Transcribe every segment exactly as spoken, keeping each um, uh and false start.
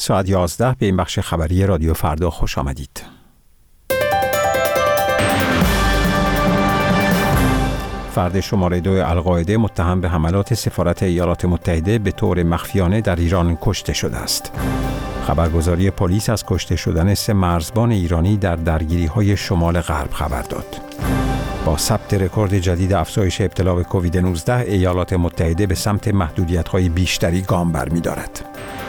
ساعت یازده به این بخش خبری رادیو فردا خوش آمدید. فرد شماره دو القاعده متهم به حملات سفارت ایالات متحده به طور مخفیانه در ایران کشته شده است. خبرگزاری پلیس از کشته شدن سه مرزبان ایرانی در درگیری‌های شمال غرب خبر داد. با ثبت رکورد جدید افزایش ابتلا به کووید نوزده، ایالات متحده به سمت محدودیت‌های بیشتری گام برمی‌دارد.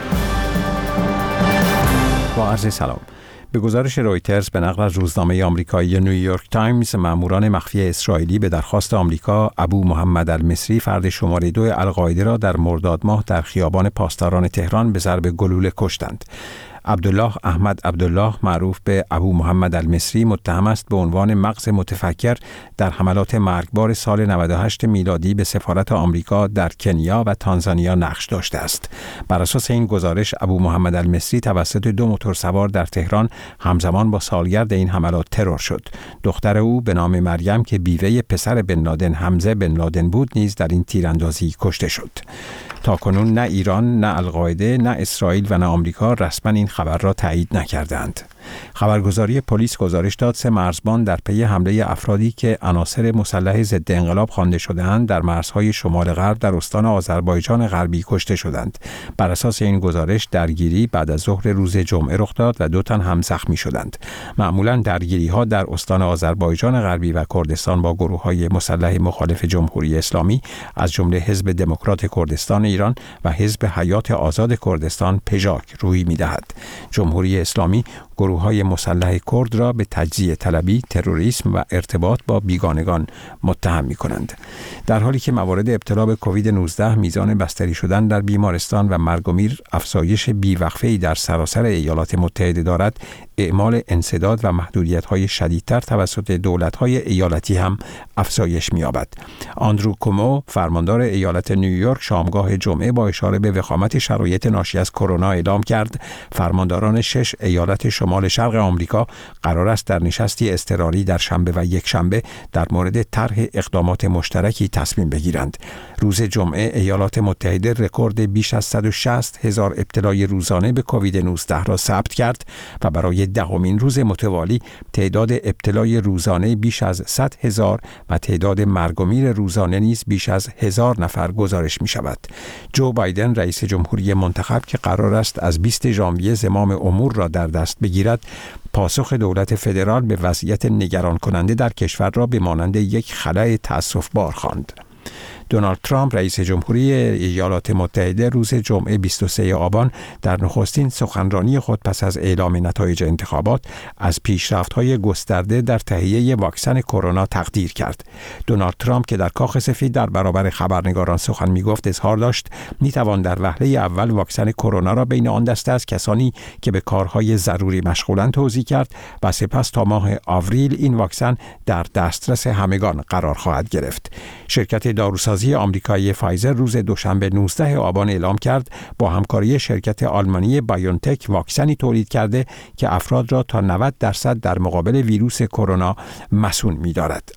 با عرض سلام. به گزارش رویترز به نقل از روزنامه آمریکایی نیویورک تایمز، ماموران مخفی اسرائیلی به درخواست آمریکا ابو محمد المصری، فرد شماره دو القاعده را در مرداد ماه در خیابان پاسداران تهران به ضرب گلوله کشتند. عبدالله احمد عبدالله، معروف به ابو محمد المصری، متهم است به عنوان مغز متفکر در حملات مرگبار سال نود و هشت میلادی به سفارت آمریکا در کنیا و تانزانیا نقش داشته است. بر اساس این گزارش، ابو محمد المصری توسط دو موتورسوار در تهران همزمان با سالگرد این حملات ترور شد. دختر او به نام مریم که بیوه پسر بن لادن حمزه بن لادن بود نیز در این تیراندازی کشته شد. تاکنون نه ایران، نه القاعده، نه اسرائیل و نه آمریکا رسما این خبر را تایید نکردند. خبرگزاری پلیس گزارش داد سه مرزبان در پی حمله افرادی که عناصر مسلح ضد انقلاب خوانده شده‌اند در مرزهای شمال غرب در استان آذربایجان غربی کشته شدند. بر اساس این گزارش درگیری بعد از ظهر روز جمعه رخ داد و دو تن هم زخمی شدند. معمولاً درگیری‌ها در استان آذربایجان غربی و کردستان با گروه‌های مسلح مخالف جمهوری اسلامی از جمله حزب دموکرات کردستان ایران و حزب حیات آزاد کردستان پژاک روی می‌دهد. جمهوری اسلامی گروه‌های مسلح کرد را به تجزیه طلبی، تروریسم و ارتباط با بیگانگان متهم می‌کنند. در حالی که موارد ابتلا به کووید نوزده، میزان بستری شدن در بیمارستان و مرگ و میر افزایش بیوقفه‌ای در سراسر ایالات متحده دارد، اعمال انسداد و محدودیت‌های شدیدتر توسط دولت‌های ایالتی هم افزایش می‌یابد. آندرو کومو، فرماندار ایالت نیویورک، شامگاه جمعه با اشاره به وخامت شرایط ناشی از کرونا اعلام کرد فرمانداران شش ایالت شمال شرق آمریکا قرار است در نشستی اضطراری در شنبه و یک شنبه در مورد طرح اقدامات مشترکی تصمیم بگیرند. روز جمعه ایالات متحده رکورد بیش از صد و شصت هزار ابتلای روزانه به کووید نوزده را ثبت کرد و برای دهمین روز متوالی تعداد ابتلای روزانه بیش از صد هزار و تعداد مرگ و میر روزانه نیز بیش از هزار نفر گزارش می شود. جو بایدن، رئیس جمهوری منتخب که قرار است از بیست ژانویه زمام امور را در دست بگیرد، پاسخ دولت فدرال به وضعیت نگران کننده در کشور را به مانند یک خلأ تأسف‌بار خواند. دونالد ترامپ، رئیس جمهوری ایالات متحده، روز جمعه بیست و سوم آبان در نخستین سخنرانی خود پس از اعلام نتایج انتخابات از پیشرفت‌های گسترده در تهیه واکسن کرونا تقدیر کرد. دونالد ترامپ که در کاخ سفید در برابر خبرنگاران سخن می‌گفت، اظهار داشت می‌توان در وهله اول واکسن کرونا را بین آن دسته از کسانی که به کارهای ضروری مشغولند توزیع کرد و سپس تا ماه آوریل این واکسن در دسترس همگان قرار خواهد گرفت. شرکت داروسازی آمریکایی فایزر روز دوشنبه نوزدهم آبان اعلام کرد با همکاری شرکت آلمانی بایونتک واکسنی تولید کرده که افراد را تا نود درصد در مقابل ویروس کرونا مصون می‌دارد.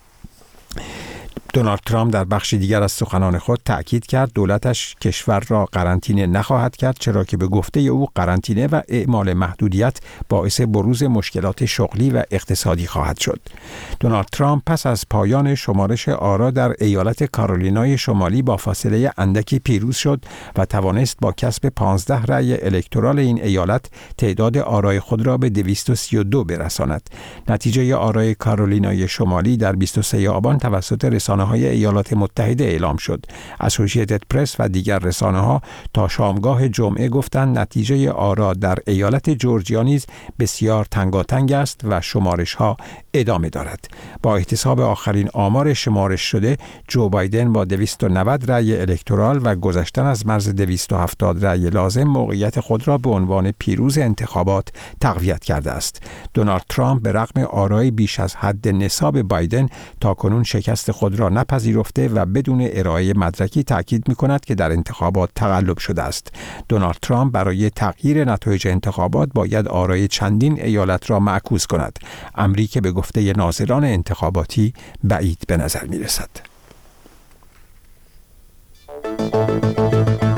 دونالد ترامپ در بخش دیگر از سخنان خود تأکید کرد دولتش کشور را قرنطینه نخواهد کرد، چرا که به گفته او قرنطینه و اعمال محدودیت باعث بروز مشکلات شغلی و اقتصادی خواهد شد. دونالد ترامپ پس از پایان شمارش آرا در ایالت کارولینای شمالی با فاصله اندکی پیروز شد و توانست با کسب پانزده رأی الکترال این ایالت تعداد آرای خود را به دویست و سی و دو برساند. نتیجه آرای کارولینای شمالی در بیست و سوم آبان توسط رسانه های ایالات متحده اعلام شد. اسوسییتد پرس و دیگر رسانه‌ها تا شامگاه جمعه گفتند نتیجه آرا در ایالت جورجیا نیز بسیار تنگاتنگ است و شمارش‌ها ادامه دارد. با احتساب آخرین آمار شمارش شده، جو بایدن با دویست و نود رأی الکترال و گذشتن از مرز دویست و هفتاد رأی لازم موقعیت خود را به عنوان پیروز انتخابات تقویت کرده است. دونالد ترامپ به رغم آرای بیش از حد نصاب بایدن تاکنون شکست خود را نپذیرفته و بدون ارائه مدرکی تاکید می‌کند که در انتخابات تقلب شده است. دونالد ترامپ برای تغییر نتایج انتخابات باید آرای چندین ایالت را معکوس کند، امری که به گفته ناظران انتخاباتی بعید به نظر می‌رسد.